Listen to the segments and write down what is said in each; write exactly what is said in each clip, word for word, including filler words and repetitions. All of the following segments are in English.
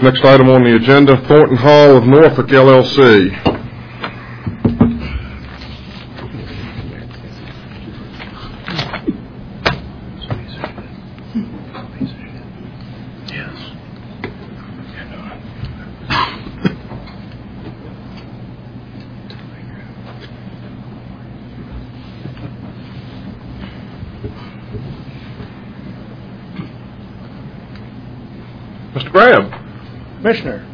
Next item on the agenda, Thornton Hall of Norfolk, L L C. Mister Graham. Commissioner,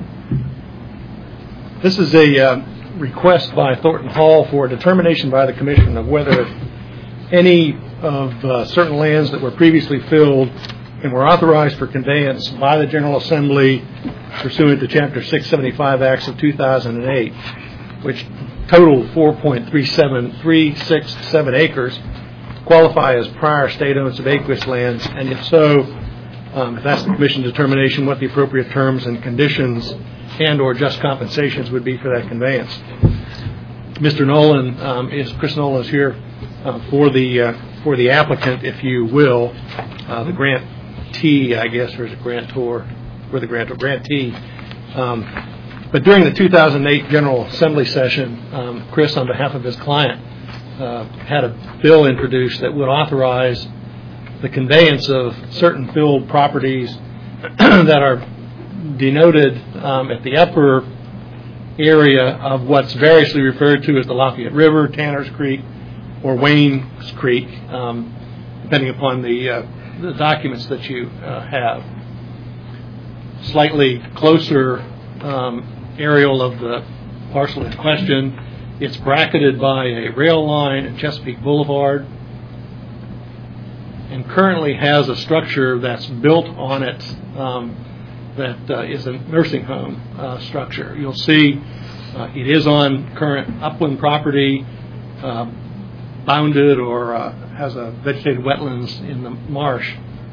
this is a uh, request by Thornton Hall for a determination by the Commission of whether any of uh, certain lands that were previously filled and were authorized for conveyance by the General Assembly pursuant to Chapter six seventy-five Acts of two thousand eight, which totaled four point three seven three six seven acres, qualify as prior state owns of acreage lands, and if so, Um, if that's the Commission's determination, what the appropriate terms and conditions and or just compensations would be for that conveyance. Mister Nolan um, is Chris Nolan is here uh, for the uh, for the applicant, if you will, uh, the grantee, I guess, or is it grantor? For the grantor, grantee. Um, but during the two thousand eight General Assembly session, um, Chris, on behalf of his client, uh, had a bill introduced that would authorize the conveyance of certain filled properties that are denoted um, at the upper area of what's variously referred to as the Lafayette River, Tanner's Creek, or Wayne's Creek, um, depending upon the, uh, the documents that you uh, have. Slightly closer um, aerial of the parcel in question, it's bracketed by a rail line at Chesapeake Boulevard, and currently has a structure that's built on it um, that uh, is a nursing home uh, structure. You'll see uh, it is on current upland property, uh, bounded or uh, has a vegetated wetlands in the marsh.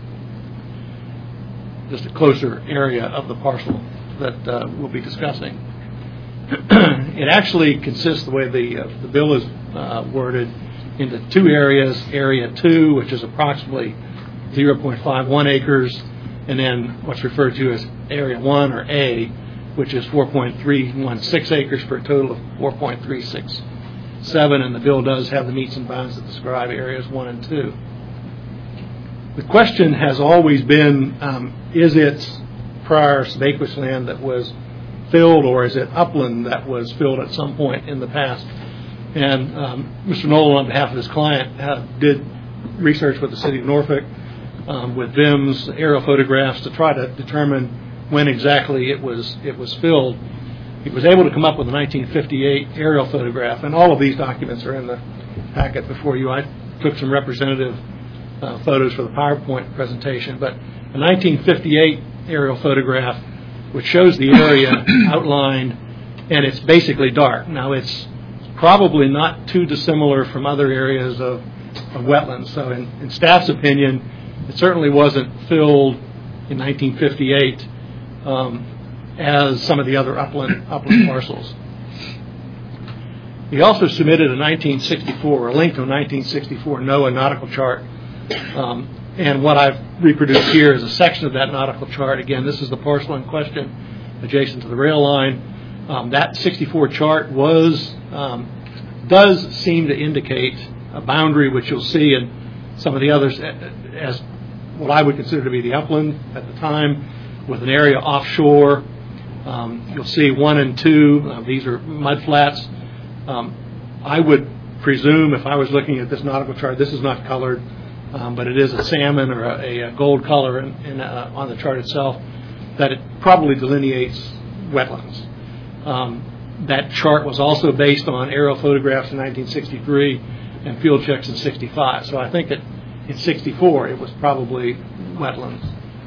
Just a closer area of the parcel that uh, we'll be discussing. It actually consists, the way the, uh, the bill is uh, worded, into two areas, Area two, which is approximately zero point five one acres, and then what's referred to as Area one, or A, which is four point three one six acres for a total of four point three six seven, and the bill does have the meets and bounds that describe Areas one and two. The question has always been, um, is it prior subacreage land that was filled, or is it upland that was filled at some point in the past? And um, Mister Nolan, on behalf of his client, uh, did research with the City of Norfolk, um, with V I Ms, aerial photographs, to try to determine when exactly it was it was filled. He was able to come up with a nineteen fifty-eight aerial photograph, and all of these documents are in the packet before you. I took some representative uh, photos for the PowerPoint presentation, but a nineteen fifty-eight aerial photograph, which shows the area outlined, and it's basically dark. Now, it's probably not too dissimilar from other areas of, of wetlands. So in, in staff's opinion, it certainly wasn't filled in nineteen fifty-eight um, as some of the other upland, upland parcels. He also submitted a nineteen sixty-four, a link to a nineteen sixty-four NOAA nautical chart. Um, and what I've reproduced here is a section of that nautical chart. Again, this is the parcel in question adjacent to the rail line. Um, that sixty-four chart was um, does seem to indicate a boundary, which you'll see in some of the others as what I would consider to be the upland at the time, with an area offshore. Um, you'll see one and two. Uh, these are mud flats. Um, I would presume, if I was looking at this nautical chart, this is not colored, um, but it is a salmon or a, a gold color in, in, uh, on the chart itself, that it probably delineates wetlands. Um, that chart was also based on aerial photographs in nineteen sixty-three and field checks in sixty-five. So I think that in sixty-four it was probably wetlands.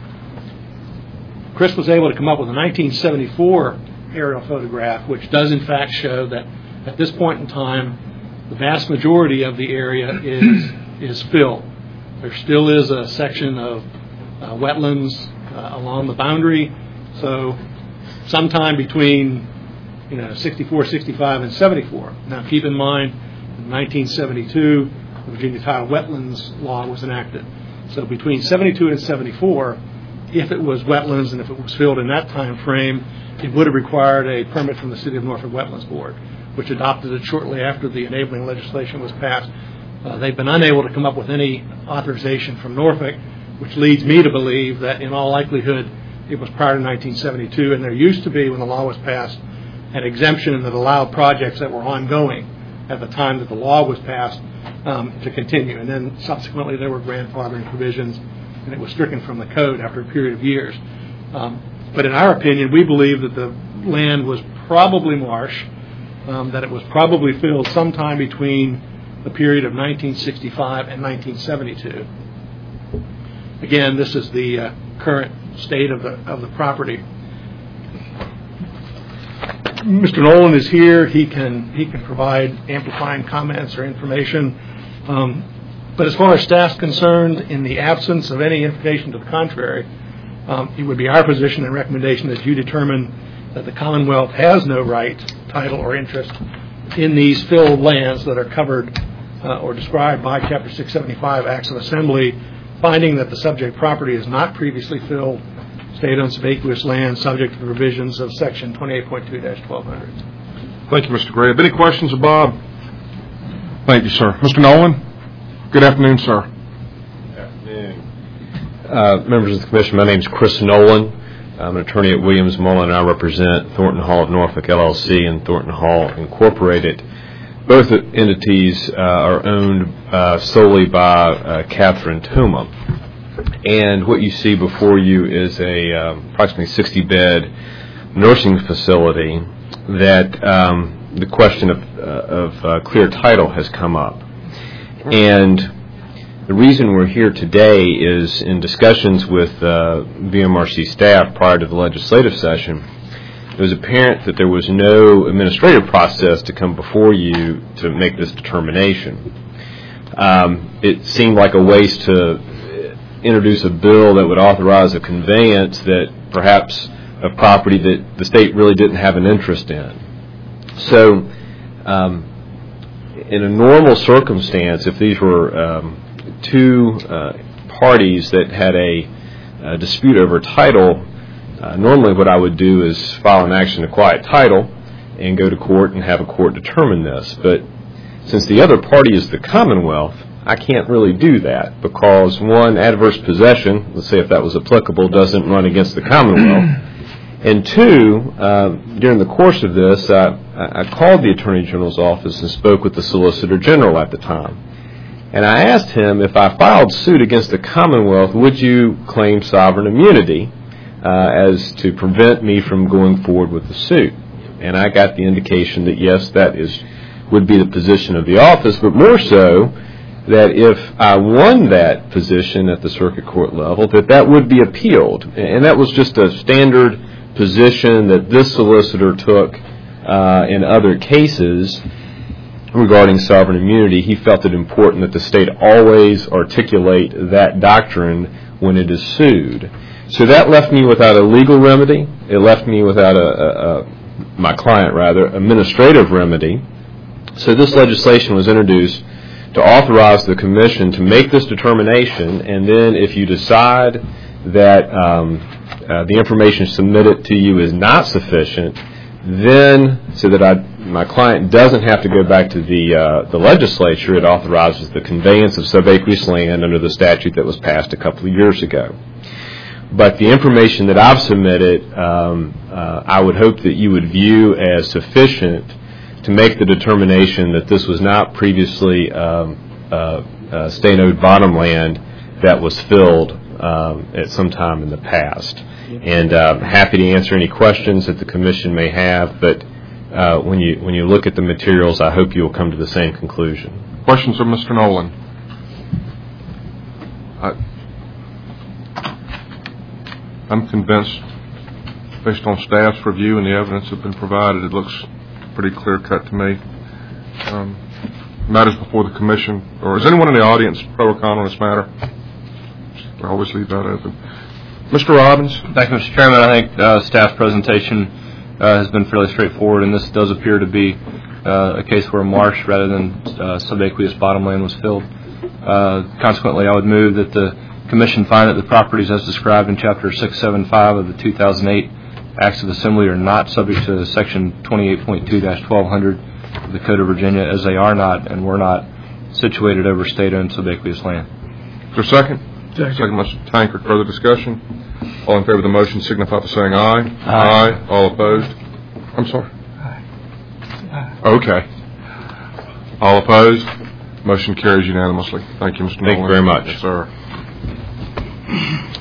Chris was able to come up with a nineteen seventy-four aerial photograph, which does in fact show that at this point in time, the vast majority of the area is is filled. There still is a section of uh, wetlands uh, along the boundary. So sometime between you know sixty-four, sixty-five, and seventy-four. Now keep in mind, in nineteen seventy-two, the Virginia Tidal Wetlands Law was enacted. So between seventy-two and seventy-four, if it was wetlands and if it was filled in that time frame, it would have required a permit from the City of Norfolk Wetlands Board, which adopted it shortly after the enabling legislation was passed. Uh, they've been unable to come up with any authorization from Norfolk, which leads me to believe that in all likelihood it was prior to nineteen seventy-two, and there used to be, when the law was passed, an exemption that allowed projects that were ongoing at the time that the law was passed um, to continue. And then subsequently there were grandfathering provisions, and it was stricken from the code after a period of years. Um, but in our opinion, we believe that the land was probably marsh, um, that it was probably filled sometime between the period of nineteen sixty-five and nineteen seventy-two. Again, this is the uh, current state of the of the property. Mister Nolan is here. He can he can provide amplifying comments or information. Um, but as far as staff's concerned, in the absence of any information to the contrary, um, it would be our position and recommendation that you determine that the Commonwealth has no right, title, or interest in these filled lands that are covered uh, or described by Chapter six seventy-five Acts of Assembly, finding that the subject property is not previously filled, state on subaqueous land subject to the provisions of Section twenty-eight point two dash twelve hundred. Thank you, Mister Gray. Any questions of Bob? Thank you, sir. Mister Nolan? Good afternoon, sir. Good afternoon. Uh, members of the Commission, my name is Chris Nolan. I'm an attorney at Williams Mullen, and I represent Thornton Hall of Norfolk, L L C, and Thornton Hall, Incorporated. Both entities uh, are owned uh, solely by uh, Catherine Tuma. And what you see before you is a um, approximately sixty bed nursing facility that um, the question of, uh, of uh, clear title has come up. And the reason we're here today is in discussions with uh, V M R C staff prior to the legislative session, it was apparent that there was no administrative process to come before you to make this determination. Um, it seemed like a waste to introduce a bill that would authorize a conveyance that perhaps of property that the state really didn't have an interest in. So um, in a normal circumstance, if these were um, two uh, parties that had a, a dispute over title, uh, normally what I would do is file an action to quiet title and go to court and have a court determine this. But since the other party is the Commonwealth, I can't really do that because, one, adverse possession, let's say if that was applicable, doesn't run against the Commonwealth. And two, uh, during the course of this, I, I called the Attorney General's office and spoke with the Solicitor General at the time. And I asked him, if I filed suit against the Commonwealth, would you claim sovereign immunity uh, as to prevent me from going forward with the suit? And I got the indication that, yes, that is would be the position of the office, but more so, that if I won that position at the circuit court level, that that would be appealed. And that was just a standard position that this solicitor took uh, in other cases regarding sovereign immunity. He felt it important that the state always articulate that doctrine when it is sued. So that left me without a legal remedy. It left me without a, a, a my client, rather, administrative remedy. So this legislation was introduced to authorize the Commission to make this determination, and then if you decide that um, uh, the information submitted to you is not sufficient, then so that I, my client doesn't have to go back to the uh, the legislature, it authorizes the conveyance of subaqueous land under the statute that was passed a couple of years ago. But the information that I've submitted, um, uh, I would hope that you would view as sufficient to make the determination that this was not previously um, uh, uh, state-owned bottomland that was filled um, at some time in the past. And uh, happy to answer any questions that the Commission may have, but uh, when you when you look at the materials, I hope you will come to the same conclusion. Questions of Mister Nolan? I, I'm convinced, based on staff's review and the evidence that's been provided, it looks pretty clear cut to me. Um, matters before the Commission, or is anyone in the audience pro or con on this matter? I always leave that open. Mister Robbins. Thank you, Mister Chairman. I think uh, staff's presentation uh, has been fairly straightforward, and this does appear to be uh, a case where marsh rather than uh, subaqueous bottomland was filled. Uh, consequently, I would move that the Commission find that the properties as described in Chapter six seventy-five of the two thousand eight Acts of Assembly are not subject to Section twenty-eight point two dash twelve hundred of the Code of Virginia, as they are not and were not situated over state-owned subaqueous land. Is there a second? Second. Second, Mister Tankard. Further discussion? All in favor of the motion signify by saying aye. Aye. Aye. All opposed? I'm sorry. Aye. Aye. Okay. All opposed? Motion carries unanimously. Thank you, Mister Thank you Nolan. very much. Yes, sir.